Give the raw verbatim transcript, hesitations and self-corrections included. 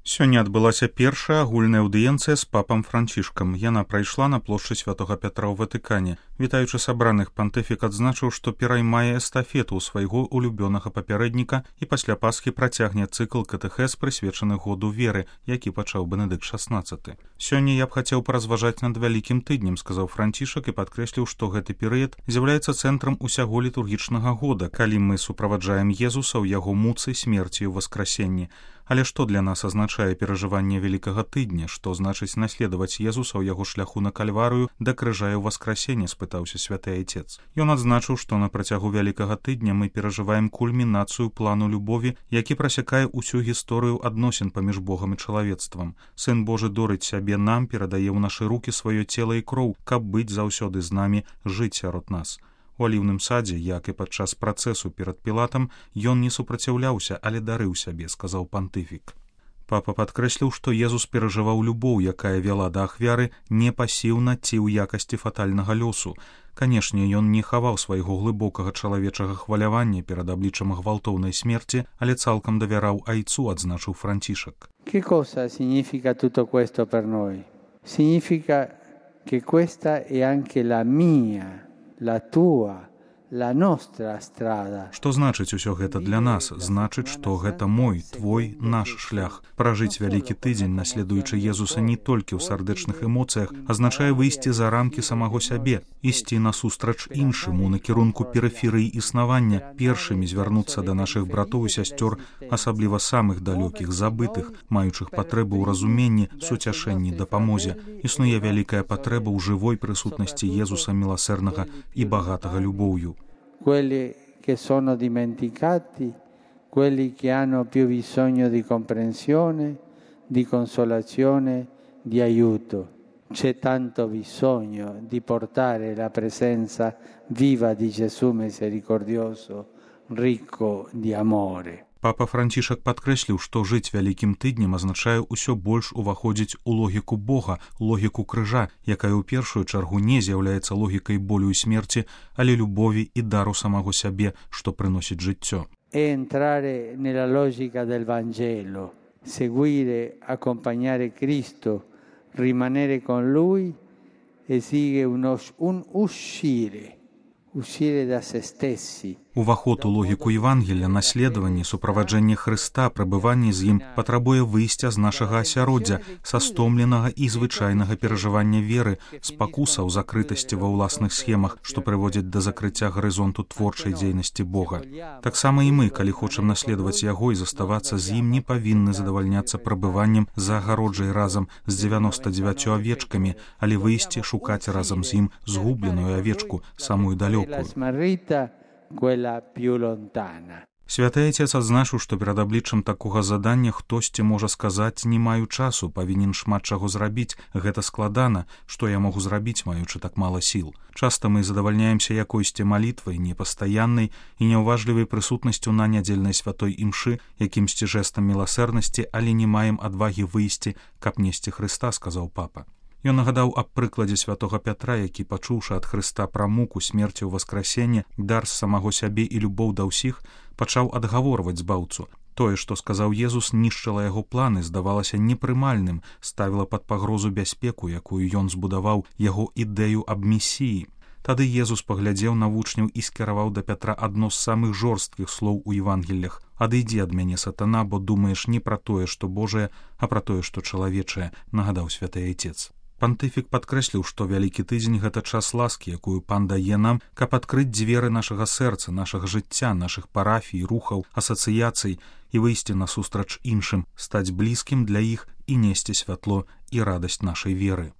Сёння адбылася першая агульная аўдыенцыя з папам Францішкам. Яна прайшла на плошчы Святога Пятра ў Ватыкане. Вітаючы сабраных, пантыфік адзначыў, што пераймае эстафету ў свайго улюбёнага папярэдніка і пасля Пасхі працягне цыкл катэхез, прысвечаны году веры, які пачаў Бенедыкт шаснаццаты. Сёння я б хацеў паразважаць над вялікім тыднем, сказаў Францішак і падкрэсліў, што гэты перыяд з'яўляецца цэнтрам усяго літургічнага года, калі мы суправаджаем Езуса ў яго муцы, смерці і ўваскрасенні. Але што для нас азначае перажыванне вялікага тыдня, што значыць наследаваць Езуса ў яго шляху на кальварыю да крыжа і ўваскрасення, спытаўся святы айцец. Ён адзначыў, што на працягу вялікага тыдня мы перажываем кульмінацыю плану любові, які прасякае ўсю гісторыю адносін паміж Богам і чалавецтвам. Сын Божы дорыць сябе нам, перадае ў нашы рукі сваё цела і кроў, каб быць заўсёды з намі, жыць сярод нас. У аліўным садзе, як і падчас працэсу перад Пілатам, ён не супраціўляўся, але дарыў сябе, сказаў пантыфік. Папа падкрэсліў, што Езус перажываў любоў, якая вяла да ахвяры не пасіўна ці ў якасці фатальнага лёсу. Канешне, ён не хаваў свайго глыбокага чалавечага хвалявання перад абліччам гвалтоўнай смерці, але цалкам давяраў айцу, адзначыў Францішак. Che cosa significa tutto questo per noi? Significa che questa è anche la mia, la tua, la nostra strada. Што значыць усё гэта для нас? Значыць, што гэта мой, твой, наш шлях. Пражыць вялікі тыдзень, наследуючы Езуса не толькі ў сардэчных эмоцыях, азначае выйсці за рамкі самого сябе, ісці насустрач іншым у накірунку перыферыі існавання, першымі звярнуцца да нашых братоў і сясцёр, асабліва самых далёкіх, забытых, маючых патрэбу ў разуменні, суцяшэнні, дапамозе. Існуе вялікая патрэба ў жывой прысутнасці Езуса міласэрнага і багатага любоўю. Quelli che sono dimenticati, quelli che hanno più bisogno di comprensione, di consolazione, di aiuto. C'è tanto bisogno di portare la presenza viva di Gesù misericordioso, ricco di amore. Папа Францішак падкрэсліў, што жыць вялікім тыднем азначае ўсё больш уваходзіць у логіку Бога, логіку крыжа, якая ў першую чаргу не з'яўляецца логікай болю і смерці, але любові і дару самого сябе, што прыносіць жыццё. E entrare nella logica del Vangelo, seguire, accompagnare Cristo, rimanere con Lui, esige uno, un uscire, uscire da se stessi. Уваход у логіку Євангелія, наследаванне, суправаджэнне Хрыста, прабыванне з ім патрабуе выйсця з нашага асяроддзя, са стомленага і звычайнага перажывання веры, спакусаў закрытасці ва ўласных схемах, што прыводзяць да закрыцця гарызонту творчай дзейнасці Бога. Таксама і мы, калі хочам наследаваць яго і заставацца з ім, не павінны задавальняцца прабываннем за агароджай разам з дзевяноста дзевяццю авечкамі, але выйсці шукаць разам з ім згубленую авечку, самую далёкую. Quella più lontana. Святы айцец адзначыў, што перад абліччам такога задання хтосьці можа сказаць: не маю часу, павінен шмат чаго зрабіць, гэта складана, што я магу зрабіць, маючы так мала сіл. Часта мы задавальняемся якойсьці малітвай, непастаяннай і няўважлівай прысутнасцю на нядзельнай святой імшы, якімсьці жэстам міласэрнасці, але не маем адвагі выйсці, каб несці Хрыста, сказаў папа. Ён нагадаў аб прыкладзе святога Пятра, які, пачуўшы ад Хрыста пра муку, смерці ў васкрасенне, дар з самого сябе і любоў да ўсіх, пачаў адгаворваць збаўцу. Тое, што сказаў Езус, нішчыла яго планы, здавалася непрымальным, ставіла пад пагрозу бяспеку, якую ён збудаваў, яго ідэю аб месіі. Тады Езус паглядзеў на вучняў і скіраваў да Пятра адно з самых жорсткіх слоў у Евангеллях: «Адыдзі ад мяне, сатана, бо думаеш не пра тое, што Божае, а пра тое, што чалавечае», нагадаў святы айцец. Пантыфік падкрэсліў, што вялікі тыдзень — гэта час ласкі, якую пан дае нам, каб адкрыць дзверы нашага сэрца, нашага жыцця, нашых парафій, рухаў, асацыяцый і выйсці насустрач іншым, стаць блізкім для іх і несці святло і радасць нашай веры.